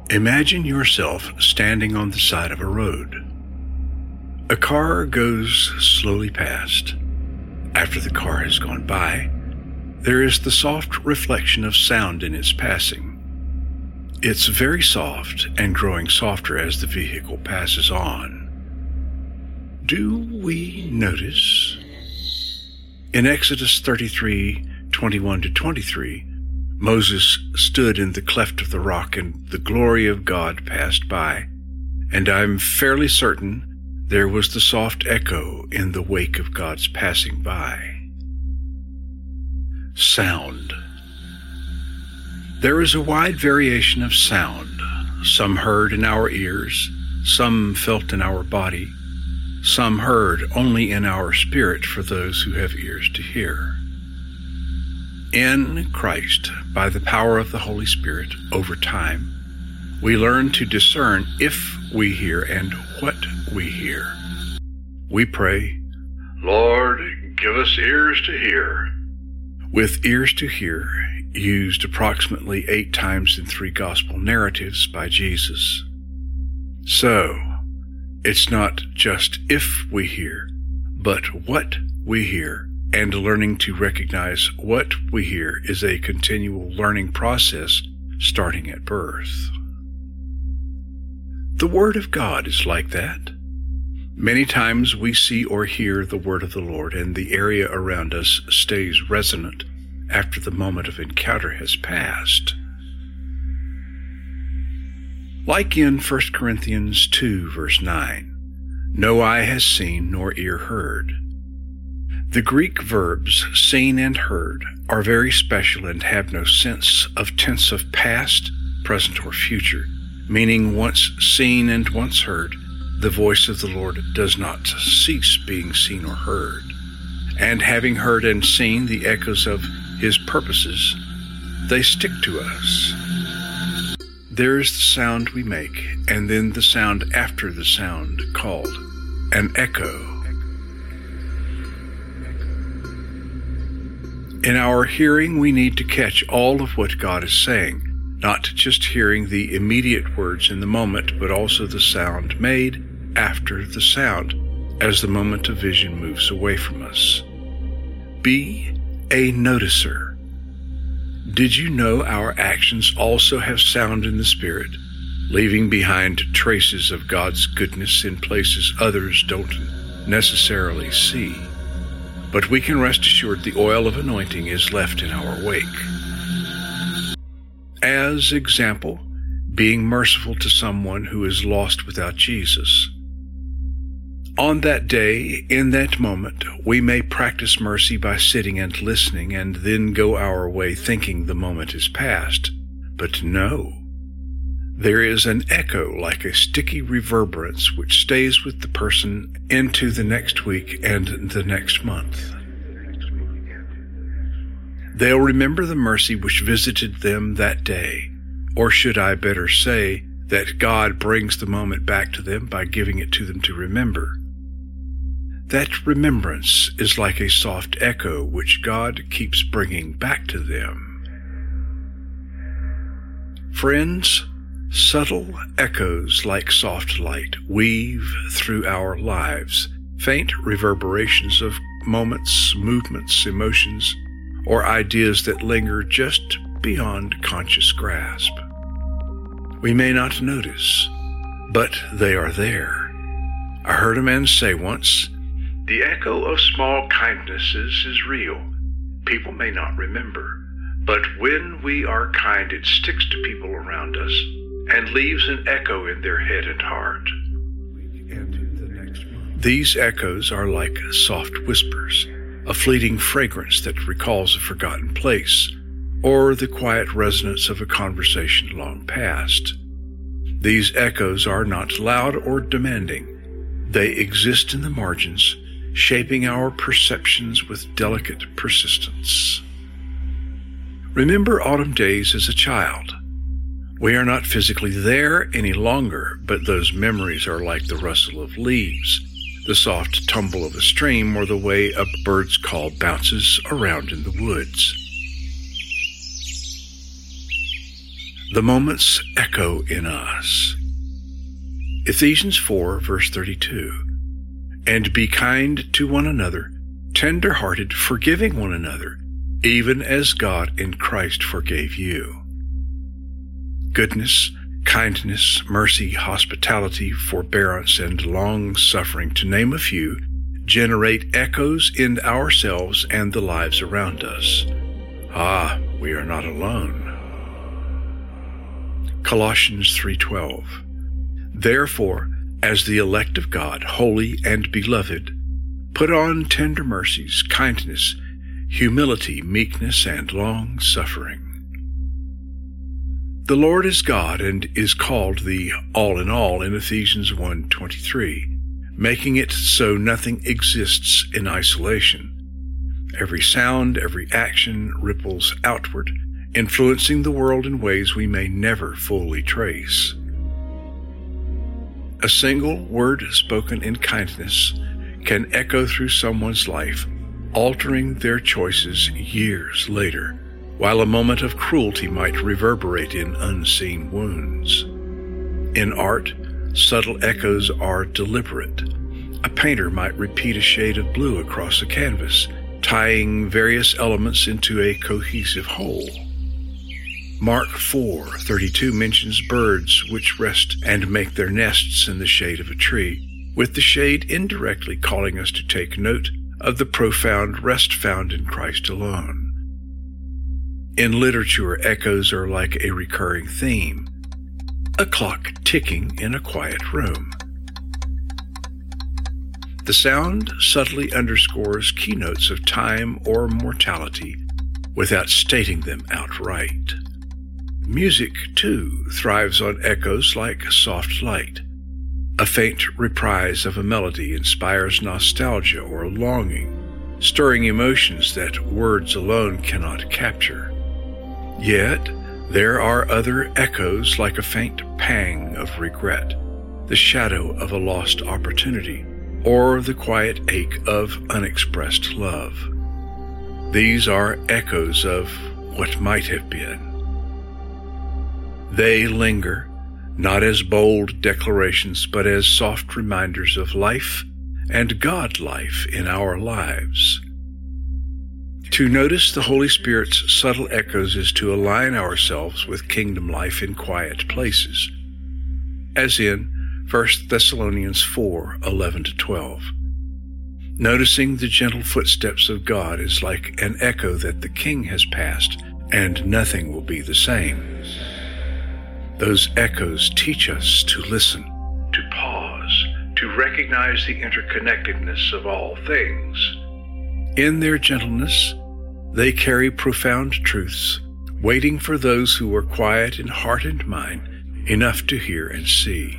Imagine yourself standing on the side of a road. A car goes slowly past. After the car has gone by, there is the soft reflection of sound in its passing. It's very soft and growing softer as the vehicle passes on. Do we notice? In Exodus 33:21-23, Moses stood in the cleft of the rock and the glory of God passed by, and I'm fairly certain there was the soft echo in the wake of God's passing by. Sound. There is a wide variation of sound, some heard in our ears, some felt in our body, some heard only in our spirit for those who have ears to hear. In Christ, by the power of the Holy Spirit, over time, we learn to discern if we hear and what we hear. We pray, "Lord, give us ears to hear." With ears to hear used approximately 8 times in 3 gospel narratives by Jesus. So, it's not just if we hear, but what we hear, and learning to recognize what we hear is a continual learning process starting at birth. The Word of God is like that. Many times we see or hear the word of the Lord, and the area around us stays resonant after the moment of encounter has passed. Like in 1 Corinthians 2, verse 9, "No eye has seen nor ear heard." The Greek verbs seen and heard are very special and have no sense of tense of past, present, or future, meaning once seen and once heard, the voice of the Lord does not cease being seen or heard. And having heard and seen the echoes of His purposes, they stick to us. There is the sound we make, and then the sound after the sound, called an echo. In our hearing, we need to catch all of what God is saying, not just hearing the immediate words in the moment, but also the sound made after the sound, as the moment of vision moves away from us. Be a noticer. Did you know our actions also have sound in the Spirit, leaving behind traces of God's goodness in places others don't necessarily see? But we can rest assured the oil of anointing is left in our wake. As example, being merciful to someone who is lost without Jesus. On that day, in that moment, we may practice mercy by sitting and listening and then go our way thinking the moment is past. But no. There is an echo like a sticky reverberance which stays with the person into the next week and the next month. They'll remember the mercy which visited them that day, or should I better say, that God brings the moment back to them by giving it to them to remember. That remembrance is like a soft echo which God keeps bringing back to them. Friends, subtle echoes like soft light weave through our lives, faint reverberations of moments, movements, emotions, or ideas that linger just beyond conscious grasp. We may not notice, but they are there. I heard a man say once, "The echo of small kindnesses is real. People may not remember, but when we are kind, it sticks to people around us and leaves an echo in their head and heart." These echoes are like soft whispers, a fleeting fragrance that recalls a forgotten place, or the quiet resonance of a conversation long past. These echoes are not loud or demanding. They exist in the margins, shaping our perceptions with delicate persistence. Remember autumn days as a child. We are not physically there any longer, but those memories are like the rustle of leaves, the soft tumble of a stream, or the way a bird's call bounces around in the woods. The moments echo in us. Ephesians 4, verse 32. And be kind to one another, tender-hearted, forgiving one another, even as God in Christ forgave you. Goodness, kindness, mercy, hospitality, forbearance, and long-suffering, to name a few, generate echoes in ourselves and the lives around us. We are not alone. Colossians 3:12. Therefore, as the elect of God, holy and beloved, put on tender mercies, kindness, humility, meekness, and long-suffering. The Lord is God and is called the all-in-all in Ephesians 1:23, making it so nothing exists in isolation. Every sound, every action ripples outward, influencing the world in ways we may never fully trace. A single word spoken in kindness can echo through someone's life, altering their choices years later, while a moment of cruelty might reverberate in unseen wounds. In art, subtle echoes are deliberate. A painter might repeat a shade of blue across a canvas, tying various elements into a cohesive whole. Mark 4:32 mentions birds which rest and make their nests in the shade of a tree, with the shade indirectly calling us to take note of the profound rest found in Christ alone. In literature, echoes are like a recurring theme, a clock ticking in a quiet room. The sound subtly underscores keynotes of time or mortality without stating them outright. Music, too, thrives on echoes like soft light. A faint reprise of a melody inspires nostalgia or longing, stirring emotions that words alone cannot capture. Yet, there are other echoes like a faint pang of regret, the shadow of a lost opportunity, or the quiet ache of unexpressed love. These are echoes of what might have been. They linger, not as bold declarations, but as soft reminders of life and God life in our lives. To notice the Holy Spirit's subtle echoes is to align ourselves with kingdom life in quiet places, as in 1 Thessalonians 4:11-12. Noticing the gentle footsteps of God is like an echo that the King has passed, and nothing will be the same. Those echoes teach us to listen, to pause, to recognize the interconnectedness of all things. In their gentleness, they carry profound truths, waiting for those who are quiet in heart and mind, enough to hear and see.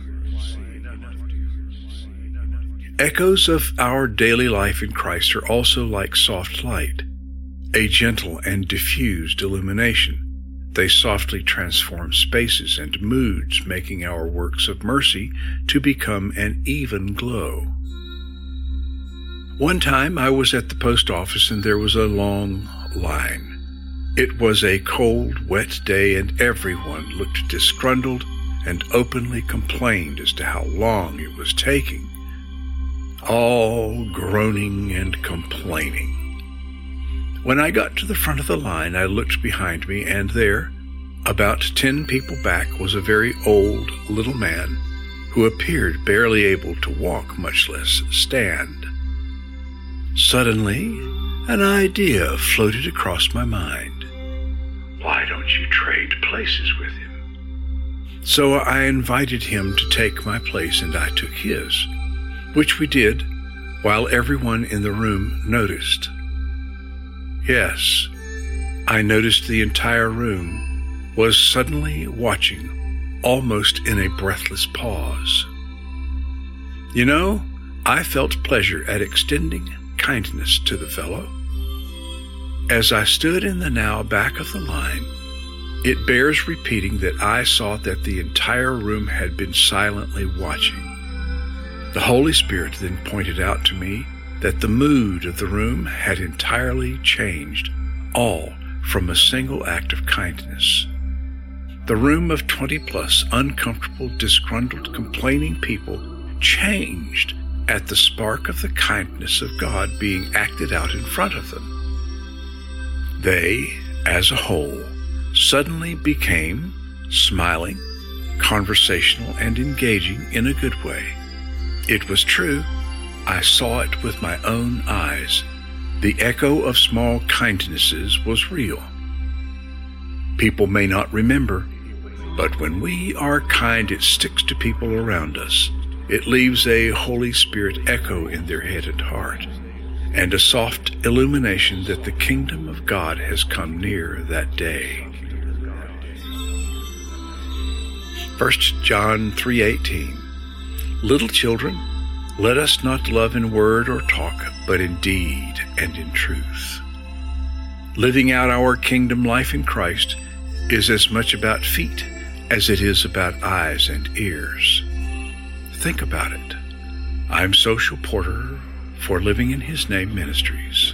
Echoes of our daily life in Christ are also like soft light, a gentle and diffused illumination. They softly transform spaces and moods, making our works of mercy to become an even glow. One time I was at the post office and there was a long line. It was a cold, wet day and everyone looked disgruntled and openly complained as to how long it was taking. All groaning and complaining. When I got to the front of the line, I looked behind me, and there, about 10 people back, was a very old little man who appeared barely able to walk, much less stand. Suddenly, an idea floated across my mind. Why don't you trade places with him? So I invited him to take my place, and I took his, which we did, while everyone in the room noticed. Yes, I noticed the entire room was suddenly watching, almost in a breathless pause. You know, I felt pleasure at extending kindness to the fellow. As I stood in the now back of the line, it bears repeating that I saw that the entire room had been silently watching. The Holy Spirit then pointed out to me that the mood of the room had entirely changed, all from a single act of kindness. The room of 20-plus uncomfortable, disgruntled, complaining people changed at the spark of the kindness of God being acted out in front of them. They, as a whole, suddenly became smiling, conversational, and engaging in a good way. It was true. I saw it with my own eyes. The echo of small kindnesses was real. People may not remember, but when we are kind, it sticks to people around us. It leaves a Holy Spirit echo in their head and heart, and a soft illumination that the kingdom of God has come near that day. 1 John 3:18. Little children, let us not love in word or talk, but in deed and in truth. Living out our kingdom life in Christ is as much about feet as it is about eyes and ears. Think about it. I'm Social Porter for Living in His Name Ministries.